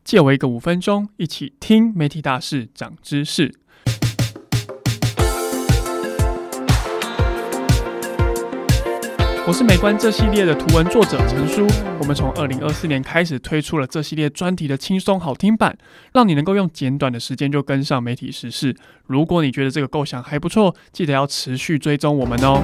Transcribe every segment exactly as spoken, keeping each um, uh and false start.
借我一个五分钟，一起听媒体大事长知识。我是美观这系列的图文作者陈叔，我们从二零二四年开始推出了这系列专题的轻松好听版，让你能够用简短的时间就跟上媒体时事。如果你觉得这个构想还不错，记得要持续追踪我们哦。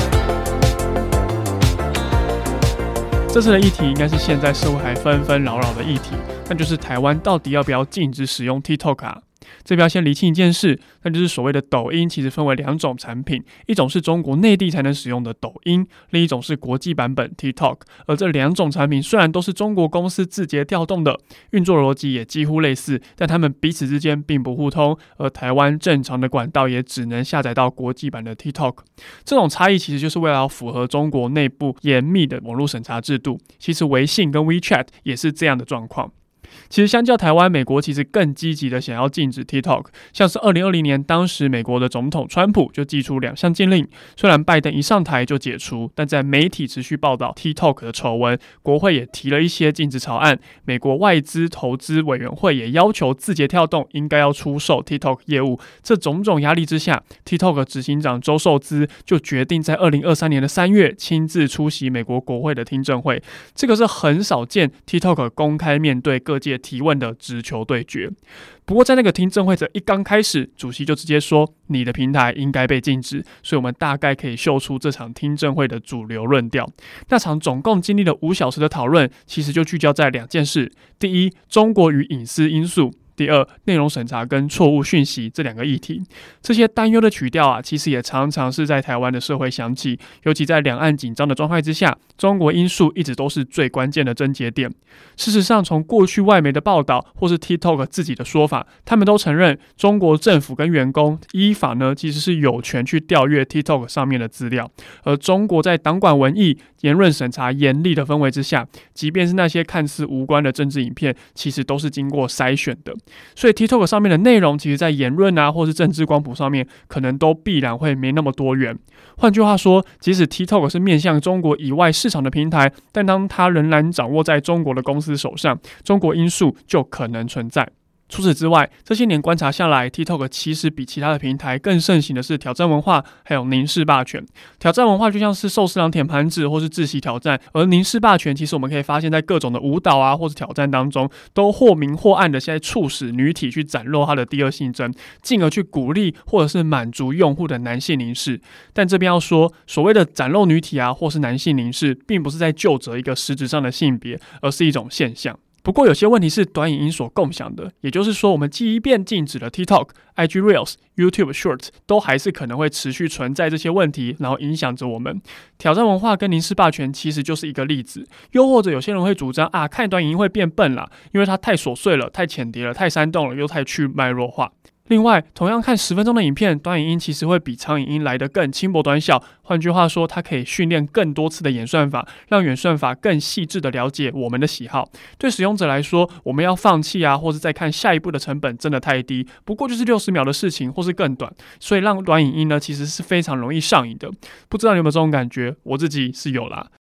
这次的议题应该是现在社会还纷纷扰扰的议题，那就是台湾到底要不要禁止使用 TikTok 啊？这边要先厘清一件事，那就是所谓的抖音其实分为两种产品，一种是中国内地才能使用的抖音，另一种是国际版本 TikTok。而这两种产品虽然都是中国公司字节跳动的，运作逻辑也几乎类似，但它们彼此之间并不互通，而台湾正常的管道也只能下载到国际版的 TikTok。这种差异其实就是为了要符合中国内部严密的网络审查制度。其实微信跟 WeChat 也是这样的状况。其实相较台湾，美国其实更积极的想要禁止 TikTok， 像是二零二零年，当时美国的总统川普就祭出两项禁令，虽然拜登一上台就解除，但在媒体持续报道 TikTok 的丑闻，国会也提了一些禁止草案，美国外资投资委员会也要求字节跳动应该要出售 TikTok 业务。这种种压力之下， TikTok 执行长周受资就决定在二零二三年的三月亲自出席美国国会的听证会，这个是很少见 TikTok 公开面对各界提问的直球对决。不过在那个听证会者一刚开始，主席就直接说你的平台应该被禁止，所以我们大概可以嗅出这场听证会的主流论调。那场总共经历了五小时的讨论，其实就聚焦在两件事：第一，中国与隐私因素；第二，内容审查跟错误讯息这两个议题。这些担忧的曲调啊，其实也常常是在台湾的社会响起，尤其在两岸紧张的状态之下，中国因素一直都是最关键的症结点。事实上，从过去外媒的报道或是 TikTok 自己的说法，他们都承认中国政府跟员工依法呢其实是有权去调阅 TikTok 上面的资料。而中国在党管文艺、言论审查严厉的氛围之下，即便是那些看似无关的政治影片，其实都是经过筛选的。所以 TikTok 上面的内容，其实在言论啊或是政治光谱上面，可能都必然会没那么多元。换句话说，即使 TikTok 是面向中国以外市场的平台，但当它仍然掌握在中国的公司手上，中国因素就可能存在。除此之外，这些年观察下来， TikTok 其实比其他的平台更盛行的是挑战文化，还有凝视霸权。挑战文化就像是寿司郎舔盘子或是窒息挑战，而凝视霸权其实我们可以发现在各种的舞蹈啊或是挑战当中，都或明或暗的现在促使女体去展露她的第二性征，进而去鼓励或者是满足用户的男性凝视。但这边要说，所谓的展露女体啊或是男性凝视，并不是在究责一个实质上的性别，而是一种现象。不过有些问题是短影音所共享的，也就是说我们即便禁止了 TikTok、I G Reels、YouTube Shorts 都还是可能会持续存在这些问题，然后影响着我们。挑战文化跟凝视霸权其实就是一个例子。又或者有些人会主张啊，看短影音会变笨啦，因为它太琐碎了、太浅碟了、太煽动了，又太去脉弱化。另外，同样看十分钟的影片，短影音其实会比长影音来得更轻薄短小。换句话说，它可以训练更多次的演算法，让演算法更细致的了解我们的喜好。对使用者来说，我们要放弃啊，或是再看下一步的成本真的太低，不过就是六十秒的事情，或是更短。所以让短影音呢，其实是非常容易上瘾的。不知道你有没有这种感觉？我自己是有啦。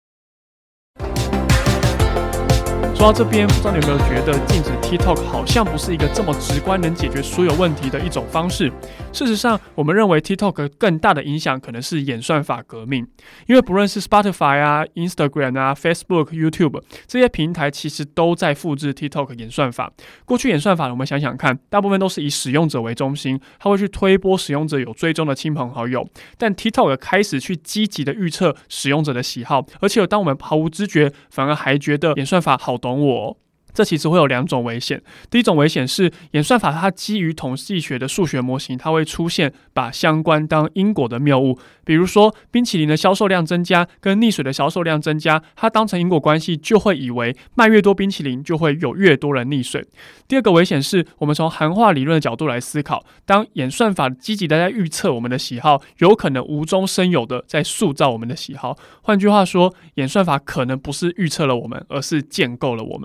说到这边，不知道你有没有觉得禁止 TikTok 好像不是一个这么直观能解决所有问题的一种方式？事实上，我们认为 TikTok 更大的影响可能是演算法革命，因为不论是 Spotify 啊、Instagram 啊、Facebook、YouTube 这些平台，其实都在复制 TikTok 演算法。过去演算法，我们想想看，大部分都是以使用者为中心，它会去推播使用者有追踪的亲朋好友。但 TikTok 开始去积极的预测使用者的喜好，而且当我们毫无知觉，反而还觉得演算法好懂我哦。这其实会有两种危险。第一种危险是演算法它基于统计学的数学模型，它会出现把相关当因果的谬误。比如说冰淇淋的销售量增加跟溺水的销售量增加，它当成因果关系，就会以为卖越多冰淇淋就会有越多人溺水。第二个危险是我们从含化理论的角度来思考，当演算法积极的在预测我们的喜好，有可能无中生有的在塑造我们的喜好。换句话说，演算法可能不是预测了我们，而是建构了我们。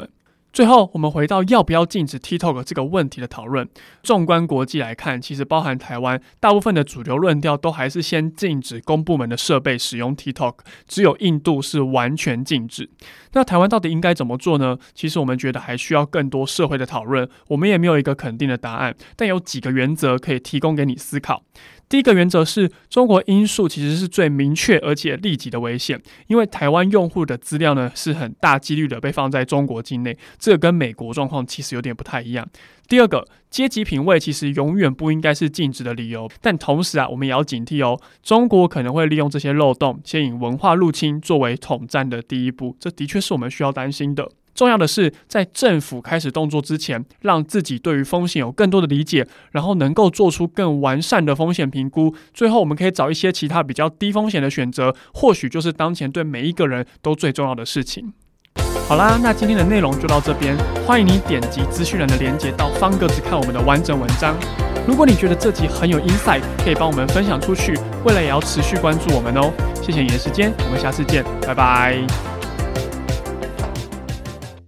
最后，我们回到要不要禁止 TikTok 这个问题的讨论。纵观国际来看，其实包含台湾，大部分的主流论调都还是先禁止公部门的设备使用 TikTok， 只有印度是完全禁止。那台湾到底应该怎么做呢？其实我们觉得还需要更多社会的讨论，我们也没有一个肯定的答案，但有几个原则可以提供给你思考。第一个原则是，中国因素其实是最明确而且立即的危险，因为台湾用户的资料呢是很大几率的被放在中国境内，这个跟美国状况其实有点不太一样。第二个，阶级品味其实永远不应该是禁止的理由，但同时啊，我们也要警惕哦，中国可能会利用这些漏洞，先以文化入侵作为统战的第一步，这的确是我们需要担心的。重要的是，在政府开始动作之前，让自己对于风险有更多的理解，然后能够做出更完善的风险评估。最后，我们可以找一些其他比较低风险的选择，或许就是当前对每一个人都最重要的事情。好啦，那今天的内容就到这边，欢迎你点击资讯栏的连结到方格子看我们的完整文章。如果你觉得这集很有 insight， 可以帮我们分享出去，未来也要持续关注我们哦。谢谢你的时间，我们下次见，拜拜。